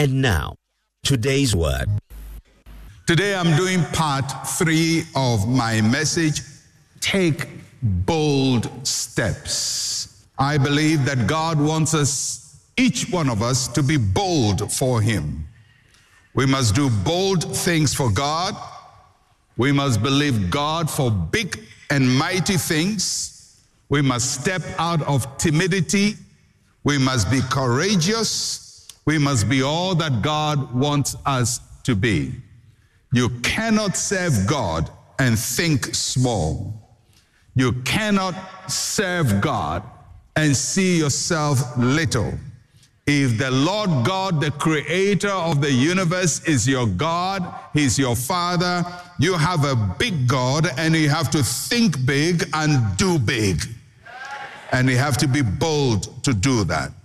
And now, today's word. Today I'm doing part 3 of my message, Take Bold Steps. I believe that God wants us, each one of us, to be bold for Him. We must do bold things for God. We must believe God for big and mighty things. We must step out of timidity. We must be courageous. We must be all that God wants us to be. You cannot serve God and think small. You cannot serve God and see yourself little. If the Lord God, the creator of the universe, is your God, He's your Father, you have a big God and you have to think big and do big. And you have to be bold to do that.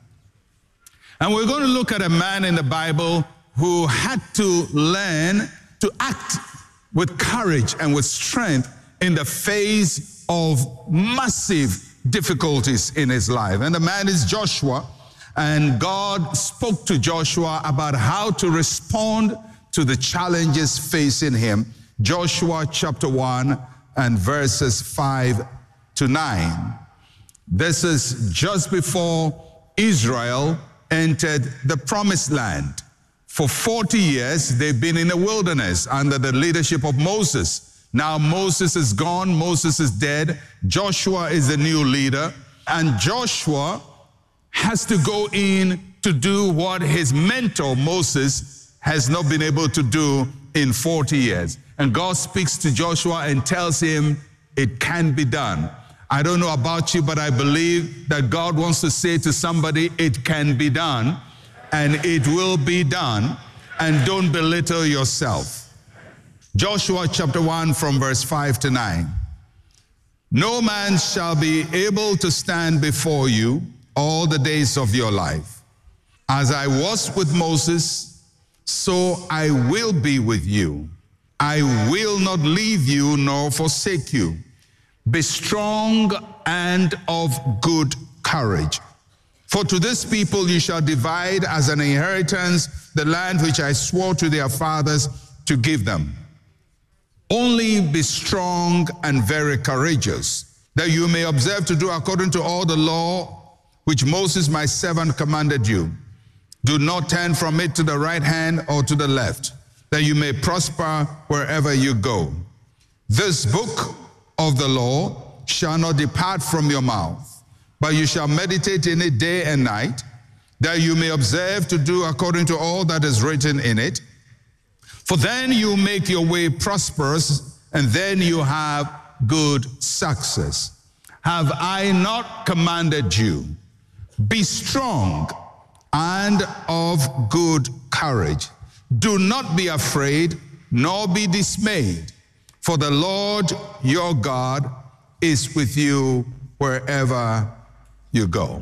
And we're going to look at a man in the Bible who had to learn to act with courage and with strength in the face of massive difficulties in his life. And the man is Joshua. And God spoke to Joshua about how to respond to the challenges facing him. Joshua chapter 1 and verses 5 to 9. This is just before Israel entered the promised land. For 40 years, they've been in the wilderness under the leadership of Moses. Now Moses is gone, Moses is dead. Joshua is the new leader. And Joshua has to go in to do what his mentor Moses has not been able to do in 40 years. And God speaks to Joshua and tells him it can be done. I don't know about you, but I believe that God wants to say to somebody, it can be done, and it will be done, and don't belittle yourself. Joshua chapter 1 from verse 5 to 9. No man shall be able to stand before you all the days of your life. As I was with Moses, so I will be with you. I will not leave you nor forsake you. Be strong and of good courage. For to this people you shall divide as an inheritance the land which I swore to their fathers to give them. Only be strong and very courageous, that you may observe to do according to all the law which Moses my servant commanded you. Do not turn from it to the right hand or to the left, that you may prosper wherever you go. This book of the law shall not depart from your mouth, but you shall meditate in it day and night, that you may observe to do according to all that is written in it. For then you make your way prosperous, and then you have good success. Have I not commanded you? Be strong and of good courage. Do not be afraid, nor be dismayed, for the Lord your God is with you wherever you go.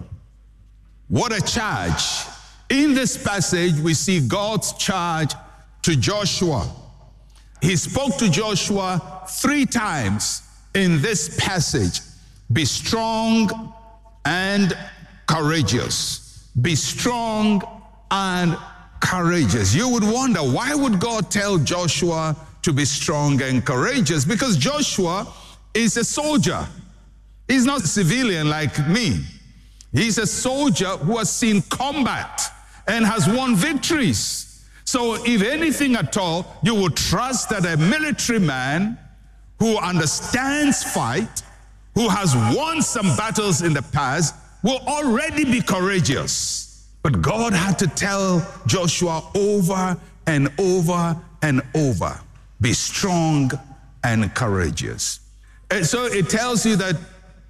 What a charge. In this passage, we see God's charge to Joshua. He spoke to Joshua 3 times in this passage. Be strong and courageous. Be strong and courageous. You would wonder, why would God tell Joshua to be strong and courageous? Because Joshua is a soldier. He's not a civilian like me. He's a soldier who has seen combat and has won victories. So if anything at all, you would trust that a military man who understands fight, who has won some battles in the past, will already be courageous. But God had to tell Joshua over and over and over, be strong and courageous. And so it tells you that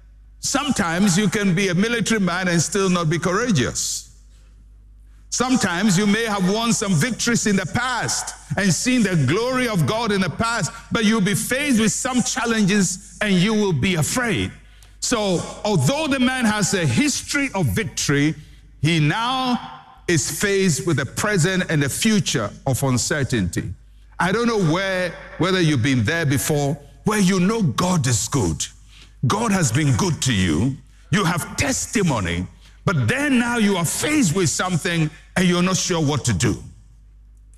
sometimes you can be a military man and still not be courageous. Sometimes you may have won some victories in the past and seen the glory of God in the past, but you'll be faced with some challenges and you will be afraid. So, although the man has a history of victory, he now is faced with the present and the future of uncertainty. I don't know whether you've been there before, where you know God is good. God has been good to you. You have testimony, but then now you are faced with something and you're not sure what to do.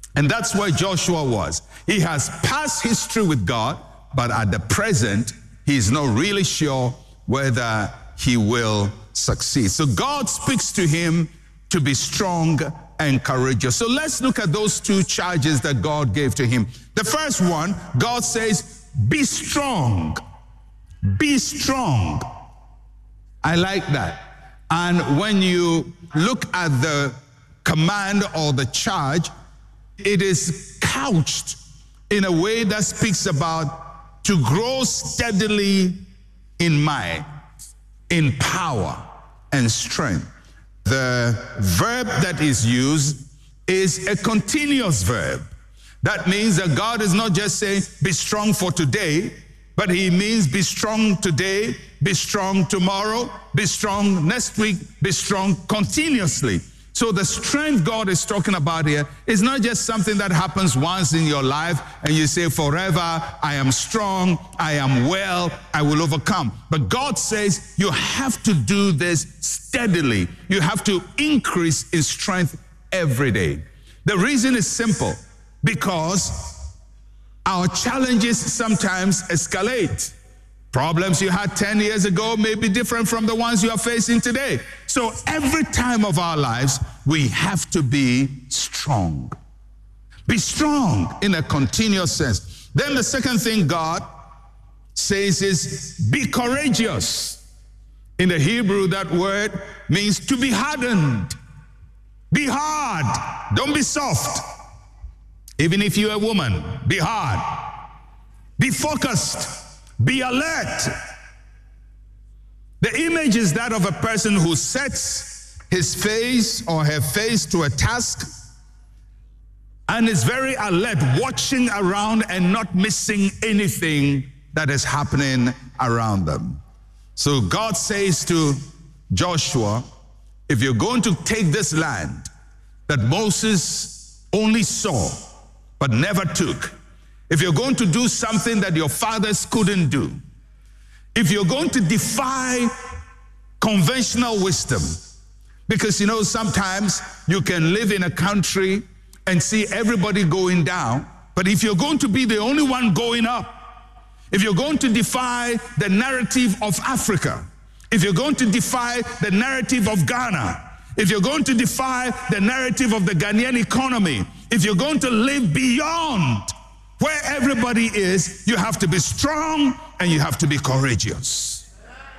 And that's where Joshua was. He has past history with God, but at the present, he's not really sure whether he will succeed. So God speaks to him to be strong and courageous. So let's look at those two charges that God gave to him. The first one, God says, be strong. Be strong. I like that. And when you look at the command or the charge, it is couched in a way that speaks about to grow steadily in might, in power and strength. The verb that is used is a continuous verb. That means that God is not just saying, be strong for today, but he means be strong today, be strong tomorrow, be strong next week, be strong continuously. So the strength God is talking about here is not just something that happens once in your life and you say, forever, I am strong, I am well, I will overcome. But God says you have to do this steadily. You have to increase in strength every day. The reason is simple, because our challenges sometimes escalate. Problems you had 10 years ago may be different from the ones you are facing today. So every time of our lives, we have to be strong. Be strong in a continuous sense. Then the second thing God says is be courageous. In the Hebrew, that word means to be hardened. Be hard. Don't be soft. Even if you're a woman, be hard. Be focused. Be alert. The image is that of a person who sets his face or her face to a task and is very alert, watching around and not missing anything that is happening around them. So God says to Joshua, if you're going to take this land that Moses only saw but never took, if you're going to do something that your fathers couldn't do, if you're going to defy conventional wisdom, because sometimes you can live in a country and see everybody going down, but if you're going to be the only one going up, if you're going to defy the narrative of Africa, if you're going to defy the narrative of Ghana, if you're going to defy the narrative of the Ghanaian economy, if you're going to live beyond where everybody is, you have to be strong and you have to be courageous.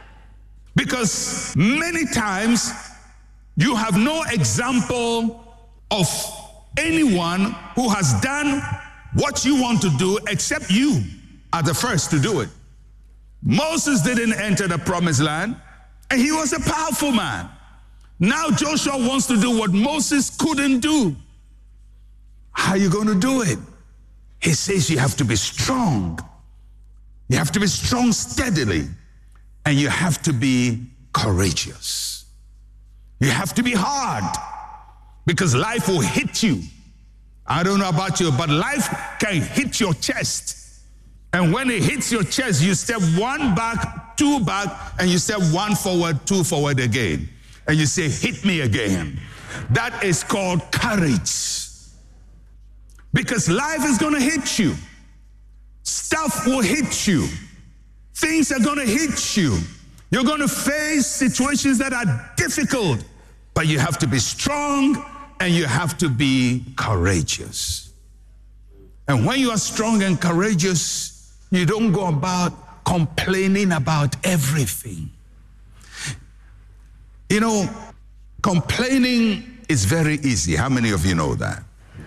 Because many times you have no example of anyone who has done what you want to do except you are the first to do it. Moses didn't enter the promised land and he was a powerful man. Now Joshua wants to do what Moses couldn't do. How are you going to do it? He says you have to be strong. You have to be strong steadily. And you have to be courageous. You have to be hard. Because life will hit you. I don't know about you, but life can hit your chest. And when it hits your chest, you step one back, two back, and you step one forward, two forward again. And you say, hit me again. That is called courage. Because life is going to hit you. Stuff will hit you. Things are going to hit you. You're going to face situations that are difficult. But you have to be strong and you have to be courageous. And when you are strong and courageous, you don't go about complaining about everything. Complaining is very easy. How many of you know that?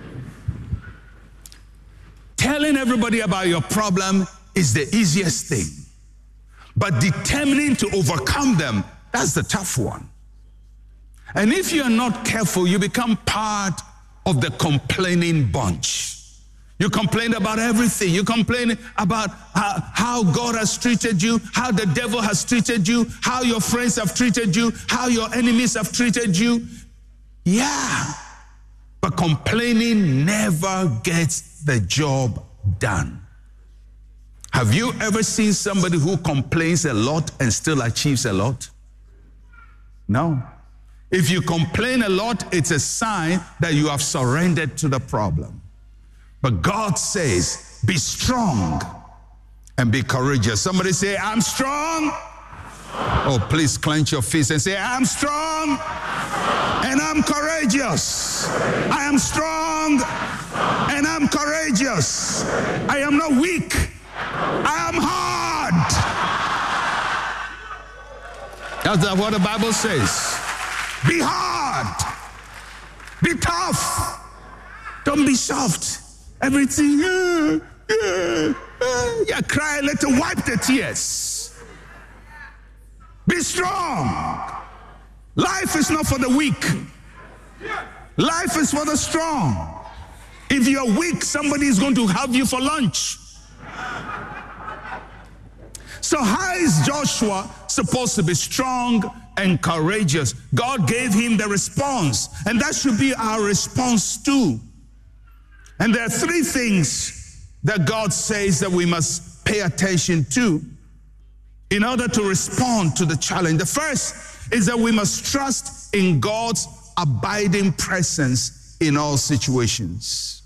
Telling everybody about your problem is the easiest thing. But determining to overcome them, that's the tough one. And if you're not careful, you become part of the complaining bunch. You complain about everything. You complain about how God has treated you, how the devil has treated you, how your friends have treated you, how your enemies have treated you. Yeah. But complaining never gets the job done. Have you ever seen somebody who complains a lot and still achieves a lot? No. If you complain a lot, it's a sign that you have surrendered to the problem. But God says, be strong and be courageous. Somebody say, I'm strong. Oh, please clench your fists and say, I'm strong and I'm courageous. I am strong and I'm courageous. I am not weak. I am hard. That's what the Bible says. Be hard. Be tough. Don't be soft. Everything, cry, let it wipe the tears. Be strong. Life is not for the weak. Life is for the strong. If you're weak, somebody is going to have you for lunch. So how is Joshua supposed to be strong and courageous? God gave him the response, and that should be our response too. And there are three things that God says that we must pay attention to in order to respond to the challenge. The first is that we must trust in God's abiding presence in all situations.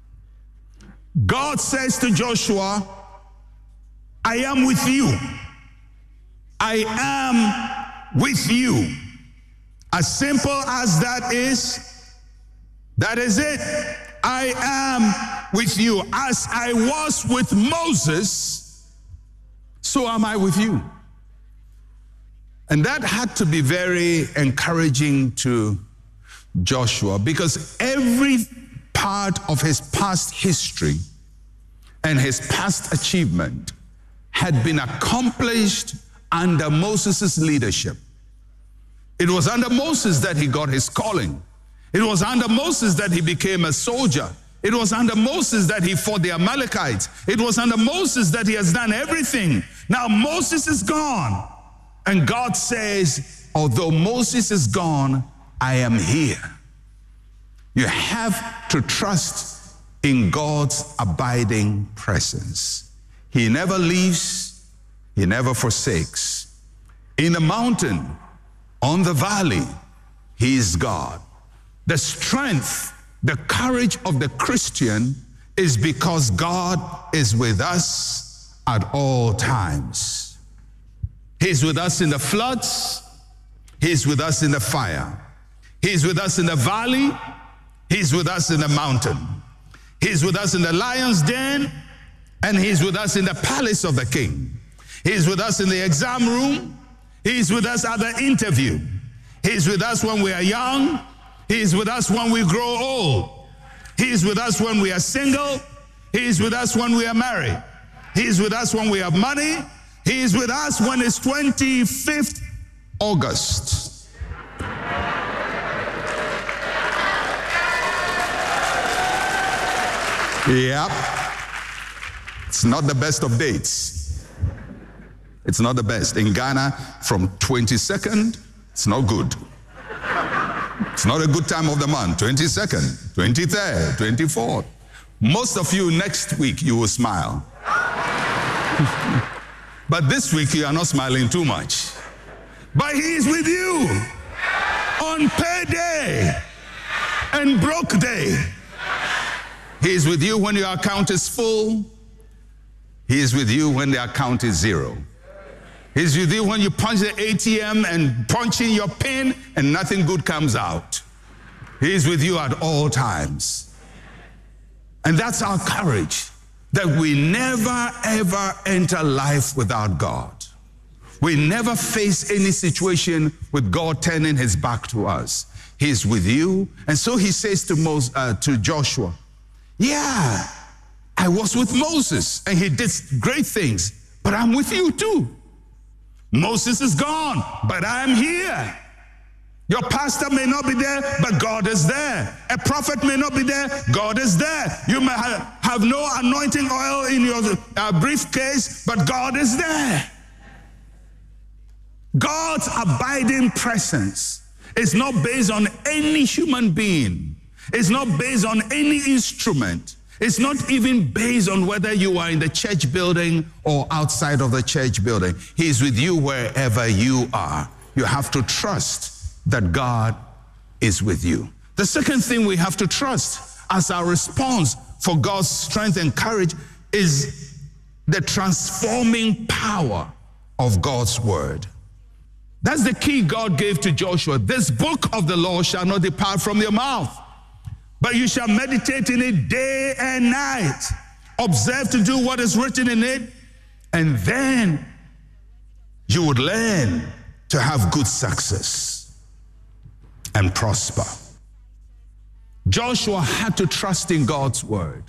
God says to Joshua, I am with you. I am with you. As simple as that is it. I am with you. As I was with Moses, so am I with you. And that had to be very encouraging to Joshua, because every part of his past history and his past achievement had been accomplished under Moses' leadership. It was under Moses that he got his calling. It was under Moses that he became a soldier. It was under Moses that he fought the Amalekites. It was under Moses that he has done everything. Now Moses is gone. And God says, although Moses is gone, I am here. You have to trust in God's abiding presence. He never leaves, he never forsakes. In the mountain, on the valley, he is God. The strength, the courage of the Christian is because God is with us at all times. He's with us in the floods. He's with us in the fire. He's with us in the valley. He's with us in the mountain. He's with us in the lion's den. And he's with us in the palace of the king. He's with us in the exam room. He's with us at the interview. He's with us when we are young. He's with us when we grow old. He's with us when we are single. He's with us when we are married. He's with us when we have money. He's with us when it's 25th August. Yep. It's not the best of dates. It's not the best. In Ghana, from 22nd, it's not good. It's not a good time of the month. 22nd, 23rd, 24th. Most of you next week, you will smile. But this week, you are not smiling too much. But he is with you on payday and broke day. He is with you when your account is full. He is with you when the account is zero. He's with you when you punch the ATM and punch in your PIN and nothing good comes out. He's with you at all times. And that's our courage, that we never ever enter life without God. We never face any situation with God turning his back to us. He's with you. And so he says to Joshua, yeah, I was with Moses and he did great things, but I'm with you too. Moses is gone, but I'm here. Your pastor may not be there, but God is there. A prophet may not be there, God is there. You may have no anointing oil in your briefcase, but God is there. God's abiding presence is not based on any human being. It's not based on any instrument. It's not even based on whether you are in the church building or outside of the church building. He is with you wherever you are. You have to trust that God is with you. The second thing we have to trust as our response for God's strength and courage is the transforming power of God's word. That's the key God gave to Joshua. This book of the law shall not depart from your mouth, but you shall meditate in it day and night. Observe to do what is written in it, and then you would learn to have good success and prosper. Joshua had to trust in God's word.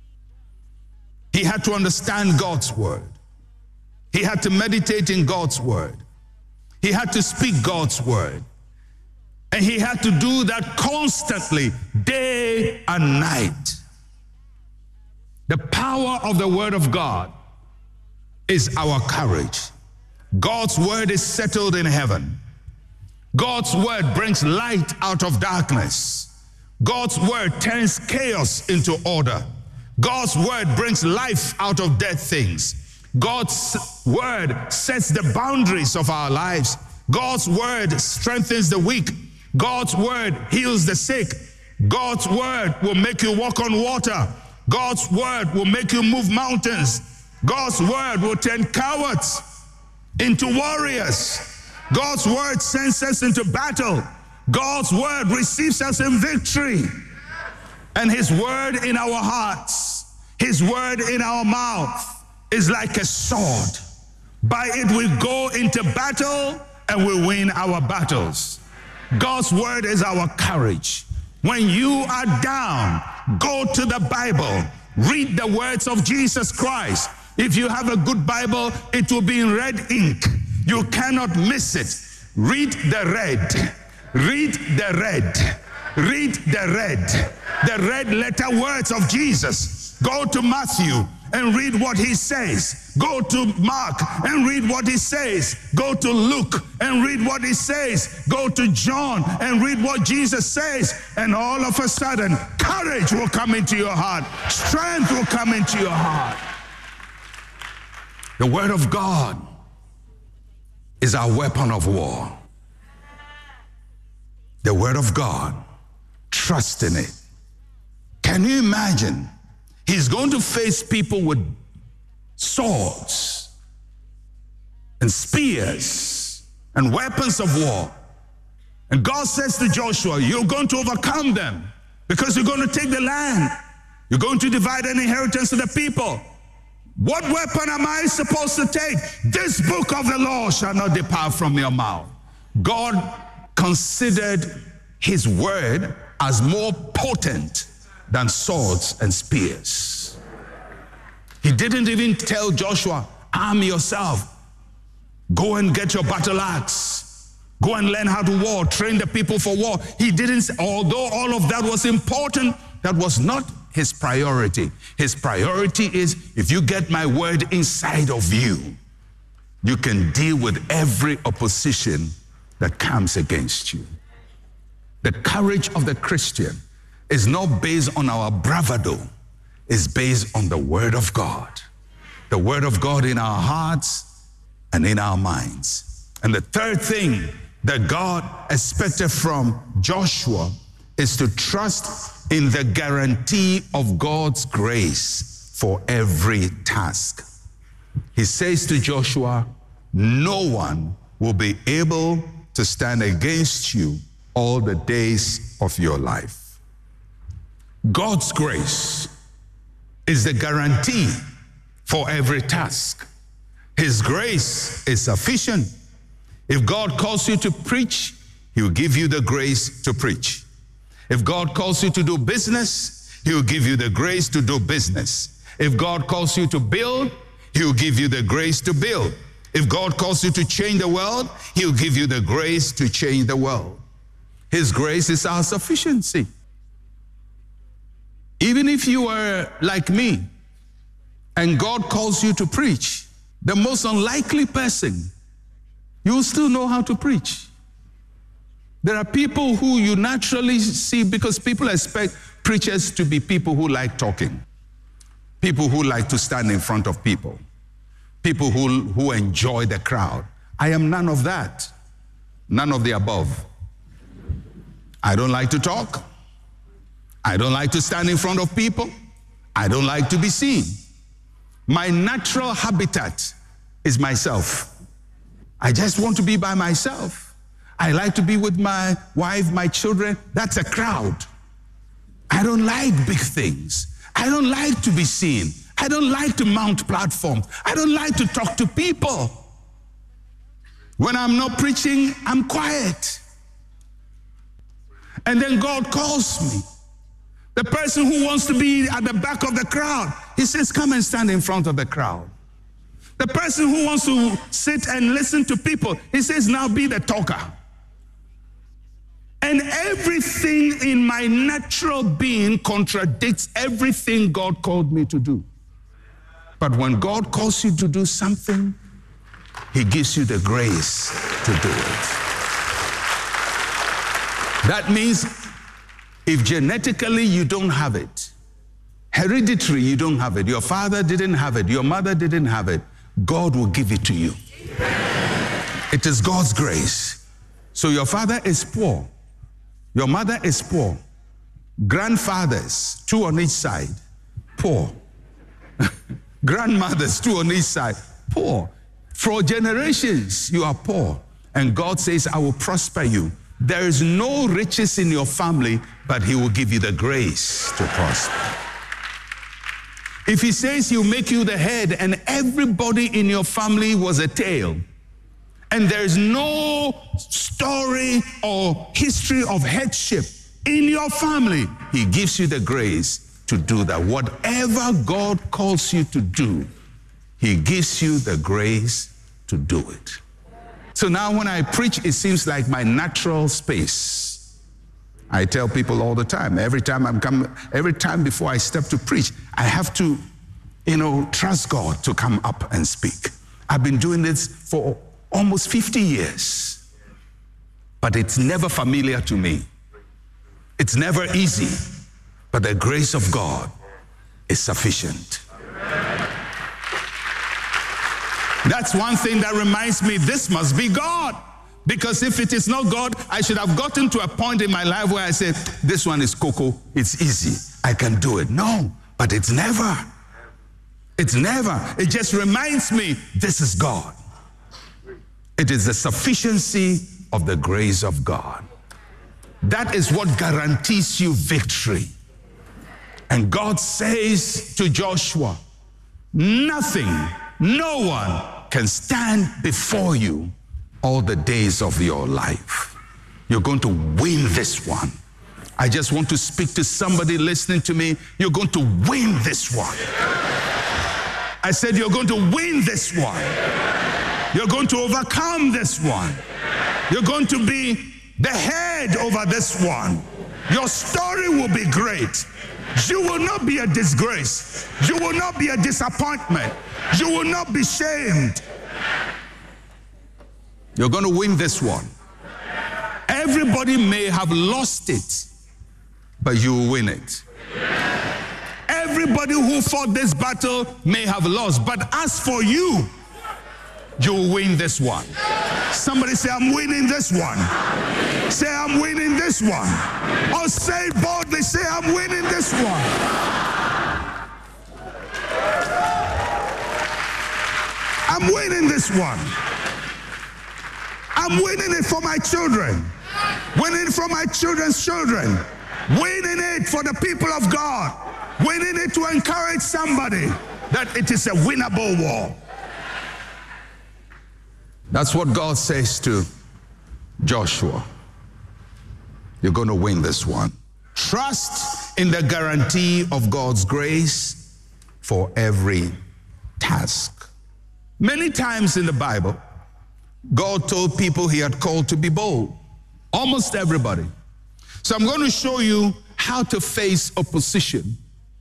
He had to understand God's word. He had to meditate in God's word. He had to speak God's word. And he had to do that constantly, day and night. The power of the word of God is our courage. God's word is settled in heaven. God's word brings light out of darkness. God's word turns chaos into order. God's word brings life out of dead things. God's word sets the boundaries of our lives. God's word strengthens the weak. God's word heals the sick. God's word will make you walk on water. God's word will make you move mountains. God's word will turn cowards into warriors. God's word sends us into battle. God's word receives us in victory. And his word in our hearts, his word in our mouth is like a sword. By it we go into battle and we win our battles. God's word is our courage. When you are down, go to the Bible. Read the words of Jesus Christ. If you have a good Bible, it will be in red ink. You cannot miss it. Read the red. Read the red. Read the red. The red letter words of Jesus. Go to Matthew and read what he says. Go to Mark and read what he says. Go to Luke and read what he says. Go to John and read what Jesus says. And all of a sudden, courage will come into your heart. Strength will come into your heart. The word of God is our weapon of war. The word of God, trust in it. Can you imagine? He's going to face people with swords and spears and weapons of war. And God says to Joshua, you're going to overcome them because you're going to take the land. You're going to divide an inheritance to the people. What weapon am I supposed to take? This book of the law shall not depart from your mouth. God considered his word as more potent than swords and spears. He didn't even tell Joshua, arm yourself. Go and get your battle axe. Go and learn how to war. Train the people for war. He didn't say, although all of that was important, that was not his priority. His priority is, if you get my word inside of you, you can deal with every opposition that comes against you. The courage of the Christian is not based on our bravado. It's based on the word of God. The word of God in our hearts and in our minds. And the third thing that God expected from Joshua is to trust in the guarantee of God's grace for every task. He says to Joshua, no one will be able to stand against you all the days of your life. God's grace is the guarantee for every task. His grace is sufficient. If God calls you to preach, he will give you the grace to preach. If God calls you to do business, he will give you the grace to do business. If God calls you to build, he will give you the grace to build. If God calls you to change the world, he will give you the grace to change the world. His grace is our sufficiency. Even if you are like me and God calls you to preach, the most unlikely person, you will still know how to preach. There are people who you naturally see, because people expect preachers to be people who like talking, people who like to stand in front of people, people who enjoy the crowd. I am none of that, none of the above. I don't like to talk. I don't like to stand in front of people. I don't like to be seen. My natural habitat is myself. I just want to be by myself. I like to be with my wife, my children. That's a crowd. I don't like big things. I don't like to be seen. I don't like to mount platforms. I don't like to talk to people. When I'm not preaching, I'm quiet. And then God calls me. The person who wants to be at the back of the crowd, he says, come and stand in front of the crowd. The person who wants to sit and listen to people, he says, now be the talker. And everything in my natural being contradicts everything God called me to do. But when God calls you to do something, he gives you the grace to do it. That means if genetically you don't have it, hereditary you don't have it, your father didn't have it, your mother didn't have it, God will give it to you. It is God's grace. So your father is poor. Your mother is poor. Grandfathers, 2 on each side, poor. Grandmothers, 2 on each side, poor. For generations, you are poor. And God says, I will prosper you. There is no riches in your family, but he will give you the grace to prosper. If he says he'll make you the head and everybody in your family was a tail, and there's no story or history of headship in your family, he gives you the grace to do that. Whatever God calls you to do, he gives you the grace to do it. So now when I preach, it seems like my natural space. I tell people all the time, every time before I step to preach, I have to, trust God to come up and speak. I've been doing this for almost 50 years, but it's never familiar to me. It's never easy, but the grace of God is sufficient. That's one thing that reminds me, this must be God. Because if it is not God, I should have gotten to a point in my life where I said, this one is cocoa, it's easy, I can do it. No, but it's never. It's never. It just reminds me, this is God. It is the sufficiency of the grace of God. That is what guarantees you victory. And God says to Joshua, nothing, no one can stand before you all the days of your life. You're going to win this one. I just want to speak to somebody listening to me. You're going to win this one. I said you're going to win this one. You're going to overcome this one. You're going to be the head over this one. Your story will be great. You will not be a disgrace. You will not be a disappointment. You will not be shamed. You're going to win this one. Everybody may have lost it, but you will win it. Everybody who fought this battle may have lost, but as for you, you will win this one. Somebody say, I'm winning this one. Say, I'm winning this one. Or say it boldly, say, I'm winning this one. I'm winning this one. I'm winning it for my children. Winning it for my children's children. Winning it for the people of God. Winning it to encourage somebody that it is a winnable war. That's what God says to Joshua. You're going to win this one. Trust in the guarantee of God's grace for every task. Many times in the Bible, God told people he had called to be bold. Almost everybody. So I'm going to show you how to face opposition.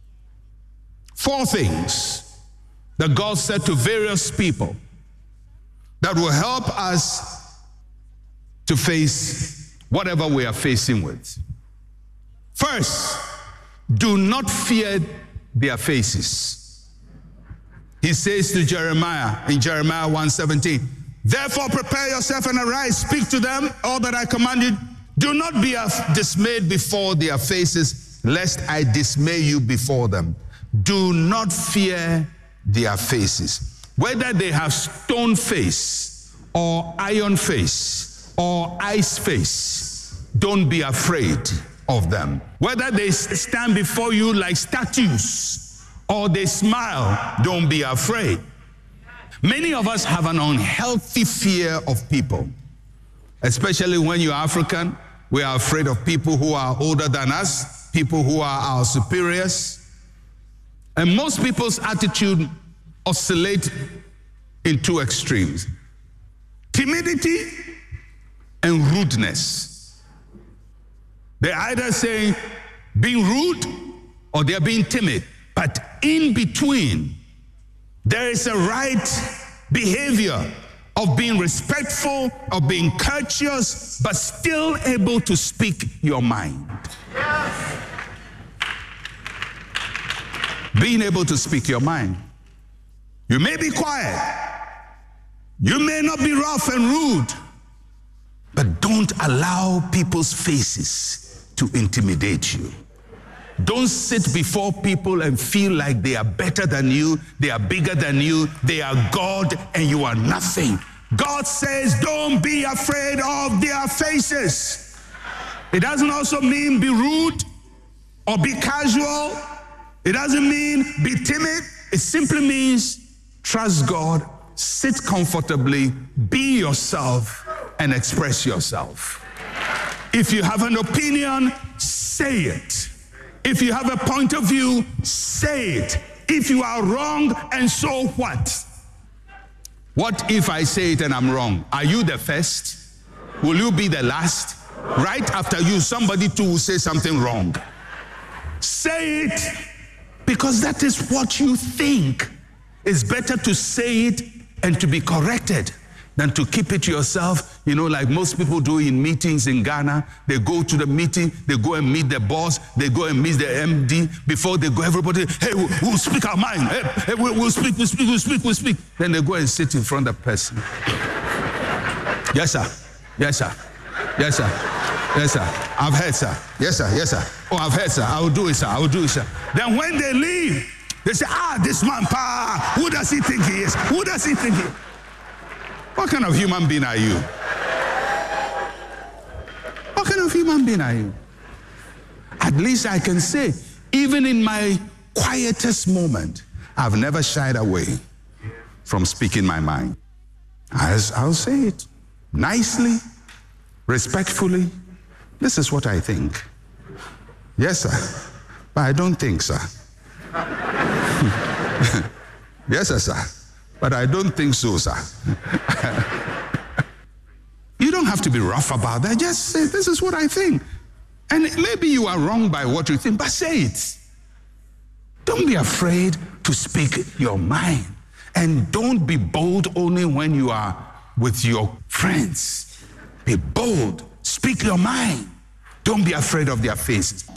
4 things that God said to various people that will help us to face whatever we are facing with. First, do not fear their faces. He says to Jeremiah in Jeremiah 1:17, therefore prepare yourself and arise, speak to them all that I command you. Do not be dismayed before their faces, lest I dismay you before them. Do not fear their faces. Whether they have stone face or iron face or ice face, don't be afraid of them. Whether they stand before you like statues or they smile, don't be afraid. Many of us have an unhealthy fear of people, especially when you're African. We are afraid of people who are older than us, people who are our superiors. And most people's attitude oscillate in two extremes: timidity and rudeness. They're either saying being rude or they're being timid. But in between, there is a right behavior of being respectful, of being courteous, but still able to speak your mind. Being able to speak your mind. You may be quiet. You may not be rough and rude, but don't allow people's faces to intimidate you. Don't sit before people and feel like they are better than you, they are bigger than you, they are God and you are nothing. God says, don't be afraid of their faces. It doesn't also mean be rude or be casual. It doesn't mean be timid. It simply means trust God, sit comfortably, be yourself, and express yourself. If you have an opinion, say it. If you have a point of view, say it. If you are wrong, and so what? What if I say it and I'm wrong? Are you the first? Will you be the last? Right after you, somebody too will say something wrong. Say it, because that is what you think. It's better to say it and to be corrected than to keep it to yourself. You know, like most people do in meetings in Ghana. They go to the meeting, they go and meet the boss, they go and meet the MD. Before they go, everybody, hey, we'll speak our mind. Hey, we'll speak. Then they go and sit in front of the person. Yes, sir. Yes, sir. Yes, sir. Yes, sir. I've heard, sir. Yes, sir. Yes, sir. Oh, I've heard, sir. I will do it, sir. I will do it, sir. Then when they leave, they say, this man, who does he think he is? Who does he think he is? What kind of human being are you? What kind of human being are you? At least I can say, even in my quietest moment, I've never shied away from speaking my mind. I'll say it nicely, respectfully. This is what I think. Yes, sir. But I don't think, sir. Yes, sir. But I don't think so, sir. You don't have to be rough about that. Just say, this is what I think. And maybe you are wrong by what you think, but say it. Don't be afraid to speak your mind. And don't be bold only when you are with your friends. Be bold. Speak your mind. Don't be afraid of their faces.